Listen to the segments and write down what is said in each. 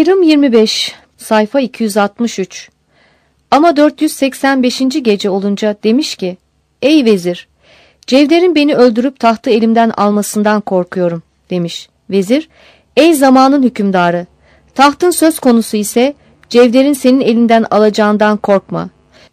Ayrım 25, sayfa 263. Ama 485. gece olunca demiş ki, ey vezir, Cevder'in beni öldürüp tahtı elimden almasından korkuyorum demiş. Vezir, ey zamanın hükümdarı, tahtın söz konusu ise Cevder'in senin elinden alacağından korkma.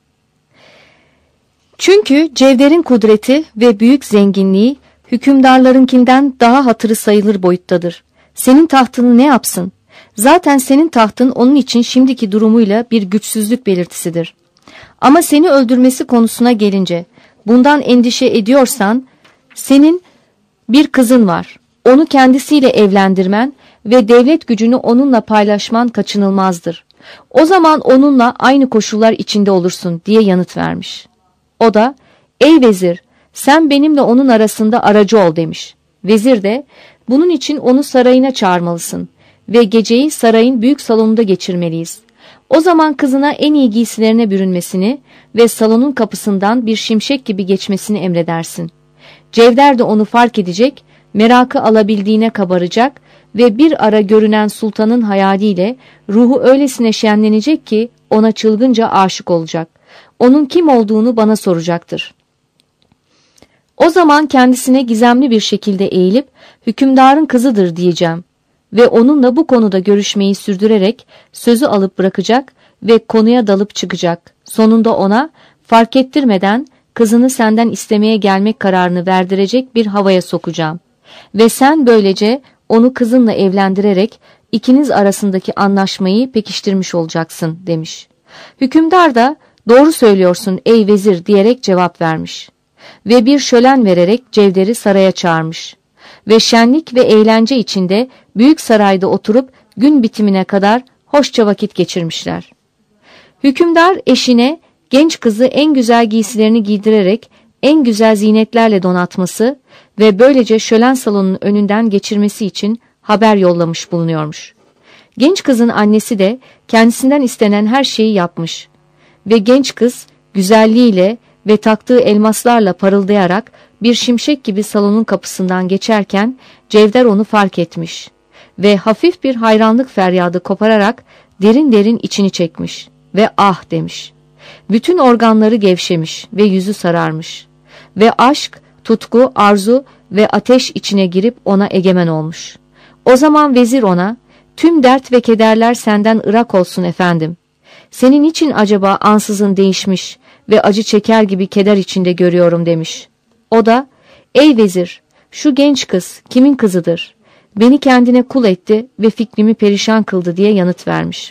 Çünkü Cevder'in kudreti ve büyük zenginliği hükümdarlarınkinden daha hatırı sayılır boyuttadır. Senin tahtını ne yapsın? Zaten senin tahtın onun için şimdiki durumuyla bir güçsüzlük belirtisidir. Ama seni öldürmesi konusuna gelince, bundan endişe ediyorsan, senin bir kızın var. Onu kendisiyle evlendirmen ve devlet gücünü onunla paylaşman kaçınılmazdır. O zaman onunla aynı koşullar içinde olursun diye yanıt vermiş. O da, ey vezir, sen benimle onun arasında aracı ol demiş. Vezir de, bunun için onu sarayına çağırmalısın ve geceyi sarayın büyük salonunda geçirmeliyiz. O zaman kızına en iyi giysilerine bürünmesini ve salonun kapısından bir şimşek gibi geçmesini emredersin. Cevder de onu fark edecek, merakı alabildiğine kabaracak ve bir ara görünen sultanın hayaliyle ruhu öylesine şenlenecek ki ona çılgınca aşık olacak. Onun kim olduğunu bana soracaktır. O zaman kendisine gizemli bir şekilde eğilip hükümdarın kızıdır diyeceğim ve onunla bu konuda görüşmeyi sürdürerek sözü alıp bırakacak ve konuya dalıp çıkacak. Sonunda ona fark ettirmeden kızını senden istemeye gelmek kararını verdirecek bir havaya sokacağım ve sen böylece onu kızınla evlendirerek ikiniz arasındaki anlaşmayı pekiştirmiş olacaksın demiş. Hükümdar da doğru söylüyorsun ey vezir diyerek cevap vermiş ve bir şölen vererek Cevder'i saraya çağırmış ve şenlik ve eğlence içinde büyük sarayda oturup gün bitimine kadar hoşça vakit geçirmişler. Hükümdar eşine genç kızı en güzel giysilerini giydirerek en güzel zinetlerle donatması ve böylece şölen salonunun önünden geçirmesi için haber yollamış bulunuyormuş. Genç kızın annesi de kendisinden istenen her şeyi yapmış ve genç kız güzelliğiyle ve taktığı elmaslarla parıldayarak bir şimşek gibi salonun kapısından geçerken Cevder onu fark etmiş ve hafif bir hayranlık feryadı kopararak derin derin içini çekmiş ve ah demiş. Bütün organları gevşemiş ve yüzü sararmış ve aşk, tutku, arzu ve ateş içine girip ona egemen olmuş. O zaman vezir ona, tüm dert ve kederler senden ırak olsun efendim. Senin için acaba ansızın değişmiş ve acı çeker gibi keder içinde görüyorum demiş. O da, ey vezir, şu genç kız kimin kızıdır? Beni kendine kul etti ve fikrimi perişan kıldı diye yanıt vermiş.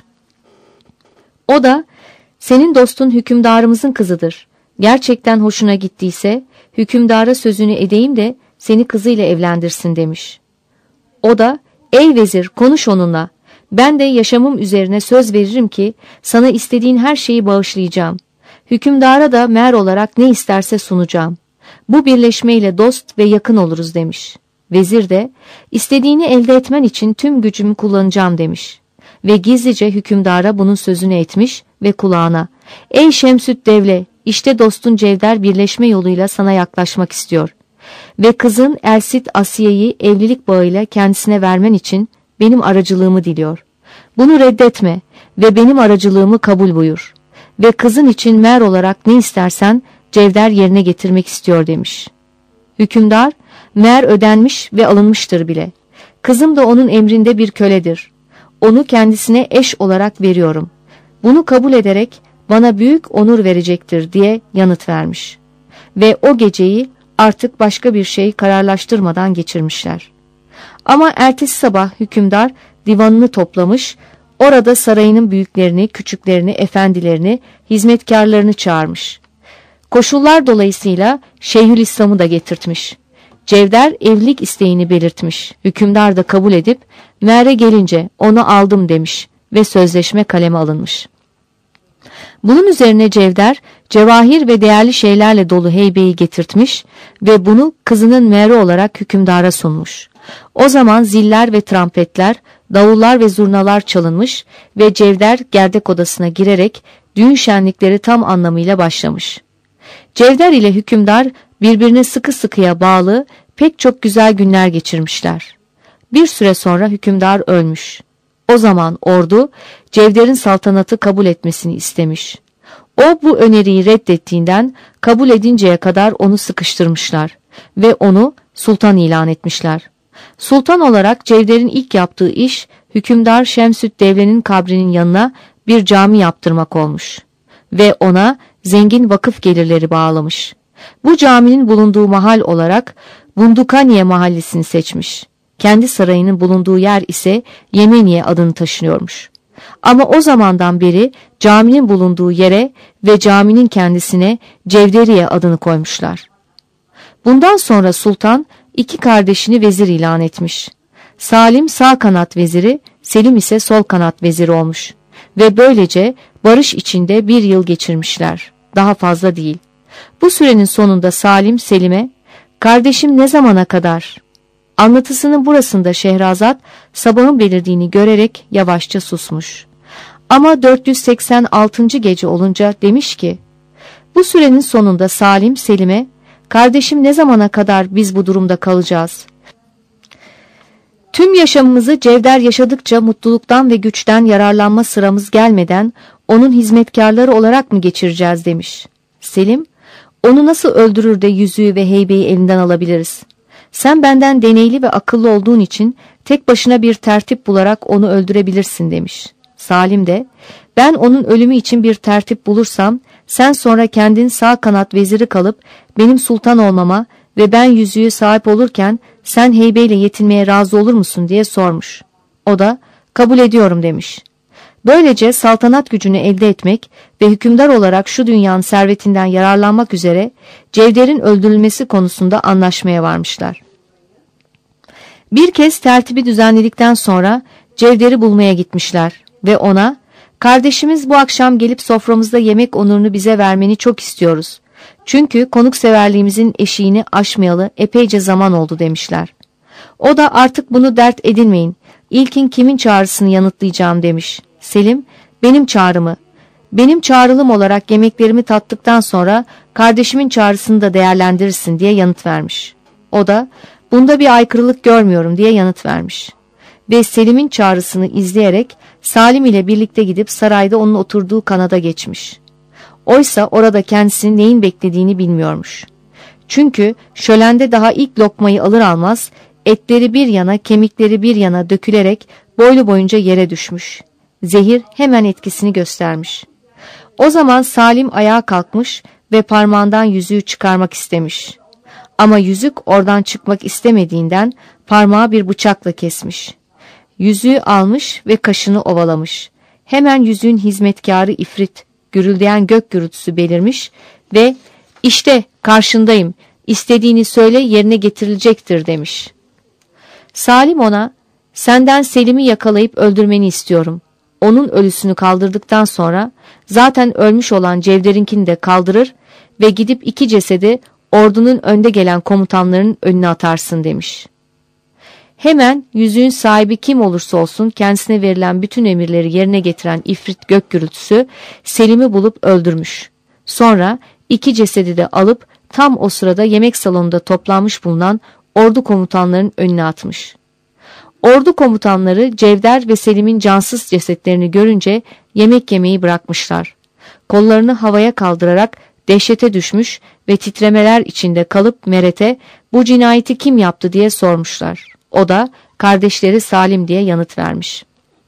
O da, senin dostun hükümdarımızın kızıdır. Gerçekten hoşuna gittiyse hükümdara sözünü edeyim de seni kızıyla evlendirsin demiş. O da, ey vezir konuş onunla. Ben de yaşamım üzerine söz veririm ki sana istediğin her şeyi bağışlayacağım. Hükümdara da mer olarak ne isterse sunacağım. Bu birleşmeyle dost ve yakın oluruz demiş. Vezir de istediğini elde etmen için tüm gücümü kullanacağım demiş. Ve gizlice hükümdara bunun sözünü etmiş ve kulağına, ey Şemsüt Devle, işte dostun Cevder birleşme yoluyla sana yaklaşmak istiyor. Ve kızın Elsit Asiye'yi evlilik bağıyla kendisine vermen için benim aracılığımı diliyor. Bunu reddetme ve benim aracılığımı kabul buyur. Ve kızın için mer olarak ne istersen Cevder yerine getirmek istiyor demiş. Hükümdar, mer ödenmiş ve alınmıştır bile. Kızım da onun emrinde bir köledir. Onu kendisine eş olarak veriyorum. Bunu kabul ederek bana büyük onur verecektir diye yanıt vermiş. Ve o geceyi artık başka bir şey kararlaştırmadan geçirmişler. Ama ertesi sabah hükümdar divanını toplamış, orada sarayının büyüklerini, küçüklerini, efendilerini, hizmetkarlarını çağırmış. Koşullar dolayısıyla Şeyhülislam'ı da getirtmiş. Cevder evlilik isteğini belirtmiş. Hükümdar da kabul edip mer'e gelince onu aldım demiş ve sözleşme kaleme alınmış. Bunun üzerine Cevder cevahir ve değerli şeylerle dolu heybeyi getirtmiş ve bunu kızının mehri olarak hükümdara sunmuş. O zaman ziller ve trampetler, davullar ve zurnalar çalınmış ve Cevder gerdek odasına girerek düğün şenlikleri tam anlamıyla başlamış. Cevder ile hükümdar birbirine sıkı sıkıya bağlı pek çok güzel günler geçirmişler. Bir süre sonra hükümdar ölmüş. O zaman ordu Cevder'in saltanatı kabul etmesini istemiş. O bu öneriyi reddettiğinden kabul edinceye kadar onu sıkıştırmışlar ve onu sultan ilan etmişler. Sultan olarak Cevder'in ilk yaptığı iş hükümdar Şemsüddevle'nin kabrinin yanına bir cami yaptırmak olmuş ve ona zengin vakıf gelirleri bağlamış. Bu caminin bulunduğu mahal olarak Bundukaniye mahallesini seçmiş. Kendi sarayının bulunduğu yer ise Yemeniye adını taşıyormuş. Ama o zamandan beri caminin bulunduğu yere ve caminin kendisine Cevderiye adını koymuşlar. Bundan sonra sultan iki kardeşini vezir ilan etmiş. Salim sağ kanat veziri, Selim ise sol kanat veziri olmuş. Ve böylece barış içinde bir yıl geçirmişler. Daha fazla değil. Bu sürenin sonunda Salim Selim'e, "Kardeşim ne zamana kadar?" Anlatısının burasında Şehrazat sabahın belirdiğini görerek yavaşça susmuş. Ama 486. gece olunca demiş ki, bu sürenin sonunda Salim Selim'e, "Kardeşim ne zamana kadar biz bu durumda kalacağız? Tüm yaşamımızı Cevder yaşadıkça mutluluktan ve güçten yararlanma sıramız gelmeden onun hizmetkarları olarak mı geçireceğiz?" demiş. Selim, "Onu nasıl öldürür de yüzüğü ve heybeyi elinden alabiliriz? Sen benden deneyli ve akıllı olduğun için tek başına bir tertip bularak onu öldürebilirsin," demiş. Salim de, "Ben onun ölümü için bir tertip bulursam sen sonra kendin sağ kanat veziri kalıp benim sultan olmama ve ben yüzüğü sahip olurken sen heybeyle yetinmeye razı olur musun?" diye sormuş. O da "Kabul ediyorum," demiş. Böylece saltanat gücünü elde etmek ve hükümdar olarak şu dünyanın servetinden yararlanmak üzere Cevder'in öldürülmesi konusunda anlaşmaya varmışlar. Bir kez tertibi düzenledikten sonra Cevder'i bulmaya gitmişler ve ona, "Kardeşimiz bu akşam gelip soframızda yemek onurunu bize vermeni çok istiyoruz. Çünkü konukseverliğimizin eşiğini aşmayalı epeyce zaman oldu," demişler. O da "Artık bunu dert edinmeyin. İlkin kimin çağrısını yanıtlayacağım," demiş. Selim, "Benim çağrımı. Benim çağrılım olarak yemeklerimi tattıktan sonra kardeşimin çağrısını da değerlendirirsin," diye yanıt vermiş. O da "Bunda bir aykırılık görmüyorum," diye yanıt vermiş. Ve Selim'in çağrısını izleyerek Salim ile birlikte gidip sarayda onun oturduğu kanada geçmiş. Oysa orada kendisinin neyin beklediğini bilmiyormuş. Çünkü şölende daha ilk lokmayı alır almaz etleri bir yana kemikleri bir yana dökülerek boylu boyunca yere düşmüş. Zehir hemen etkisini göstermiş. O zaman Salim ayağa kalkmış ve parmağından yüzüğü çıkarmak istemiş. Ama yüzük oradan çıkmak istemediğinden parmağı bir bıçakla kesmiş. Yüzüğü almış ve kaşını ovalamış. Hemen yüzüğün hizmetkarı İfrit, gürüldeyen gök gürültüsü belirmiş ve "İşte karşındayım, istediğini söyle yerine getirilecektir," demiş. Salim ona, "Senden Selim'i yakalayıp öldürmeni istiyorum. Onun ölüsünü kaldırdıktan sonra zaten ölmüş olan Cevder'inkini de kaldırır ve gidip iki cesedi ordunun önde gelen komutanlarının önüne atarsın," demiş. Hemen yüzüğün sahibi kim olursa olsun kendisine verilen bütün emirleri yerine getiren İfrit gök gürültüsü Selim'i bulup öldürmüş. Sonra iki cesedi de alıp tam o sırada yemek salonunda toplanmış bulunan ordu komutanlarının önüne atmış. Ordu komutanları Cevder ve Selim'in cansız cesetlerini görünce yemek yemeyi bırakmışlar. Kollarını havaya kaldırarak dehşete düşmüş ve titremeler içinde kalıp Meret'e "Bu cinayeti kim yaptı?" diye sormuşlar. O da kardeşleri Salim diye yanıt vermiş.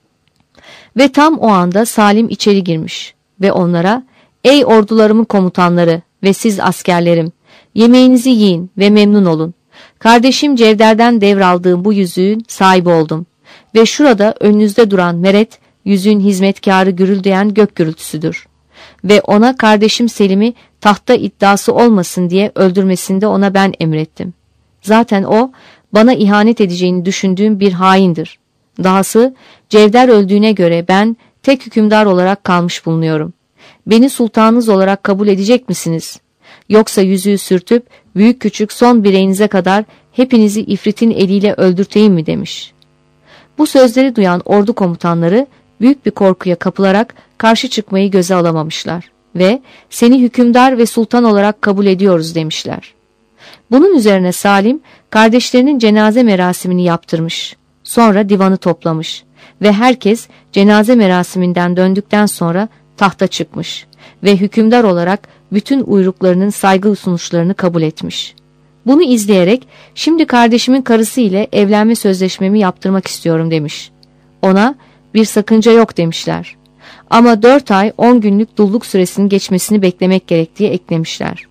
Ve tam o anda Salim içeri girmiş ve onlara "Ey ordularımın komutanları ve siz askerlerim, yemeğinizi yiyin ve memnun olun. Kardeşim Cevder'den devraldığım bu yüzüğün sahibi oldum ve şurada önünüzde duran Meret, yüzüğün hizmetkarı gürüldeyen gök gürültüsüdür. Ve ona kardeşim Selim'i tahta iddiası olmasın diye öldürmesini de ona ben emrettim. Zaten o, bana ihanet edeceğini düşündüğüm bir haindir. Dahası Cevder öldüğüne göre ben tek hükümdar olarak kalmış bulunuyorum. Beni sultanınız olarak kabul edecek misiniz? Yoksa yüzüğü sürtüp büyük küçük son bireyinize kadar hepinizi İfrit'in eliyle öldürteyim mi?" demiş. Bu sözleri duyan ordu komutanları büyük bir korkuya kapılarak karşı çıkmayı göze alamamışlar ve "Seni hükümdar ve sultan olarak kabul ediyoruz," demişler. Bunun üzerine Salim kardeşlerinin cenaze merasimini yaptırmış. Sonra divanı toplamış ve herkes cenaze merasiminden döndükten sonra tahta çıkmış ve hükümdar olarak bütün uyruklarının saygı sunuşlarını kabul etmiş. Bunu izleyerek şimdi kardeşimin karısı ile evlenme sözleşmemi yaptırmak istiyorum demiş. Ona bir sakınca yok demişler. Ama 4 ay 10 günlük dulluk süresinin geçmesini beklemek gerektiği eklemişler.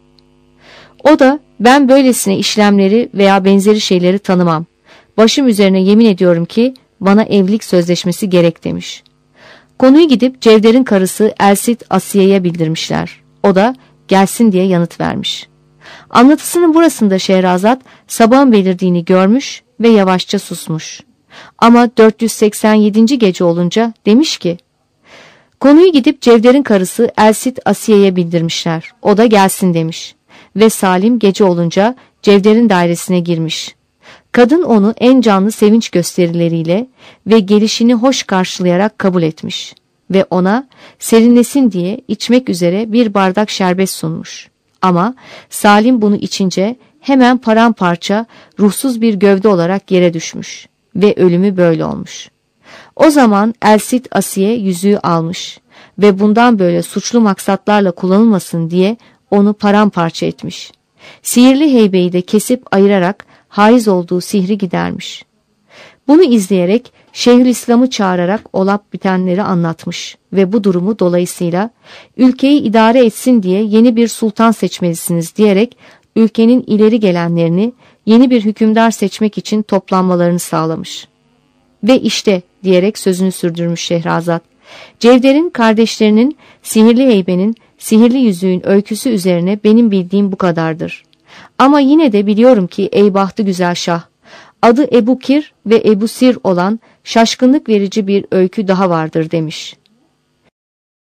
O da ben böylesine işlemleri veya benzeri şeyleri tanımam. Başım üzerine yemin ediyorum ki bana evlilik sözleşmesi gerek demiş. Konuyu gidip Cevder'in karısı Elsit Asiye'ye bildirmişler. O da gelsin diye yanıt vermiş. Anlatısının burasında Şehrazat sabahın belirdiğini görmüş ve yavaşça susmuş. Ama 487. gece olunca demiş ki, konuyu gidip Cevder'in karısı Elsit Asiye'ye bildirmişler. O da gelsin demiş. Ve Salim gece olunca Cevder'in dairesine girmiş. Kadın onu en canlı sevinç gösterileriyle ve gelişini hoş karşılayarak kabul etmiş. Ve ona serinlesin diye içmek üzere bir bardak şerbet sunmuş. Ama Salim bunu içince hemen paramparça ruhsuz bir gövde olarak yere düşmüş. Ve ölümü böyle olmuş. O zaman Elsit Asiye yüzüğü almış ve bundan böyle suçlu maksatlarla kullanılmasın diye onu paramparça etmiş. Sihirli heybeyi de kesip ayırarak haiz olduğu sihri gidermiş. Bunu izleyerek Şeyhülislam'ı çağırarak olup bitenleri anlatmış ve bu durumu dolayısıyla ülkeyi idare etsin diye yeni bir sultan seçmelisiniz diyerek ülkenin ileri gelenlerini yeni bir hükümdar seçmek için toplanmalarını sağlamış. Ve işte diyerek sözünü sürdürmüş Şehrazat, Cevder'in kardeşlerinin sihirli heybenin, sihirli yüzüğün öyküsü üzerine benim bildiğim bu kadardır. Ama yine de biliyorum ki ey bahtı güzel şah, adı Ebu Kir ve Ebu Sir olan şaşkınlık verici bir öykü daha vardır demiş.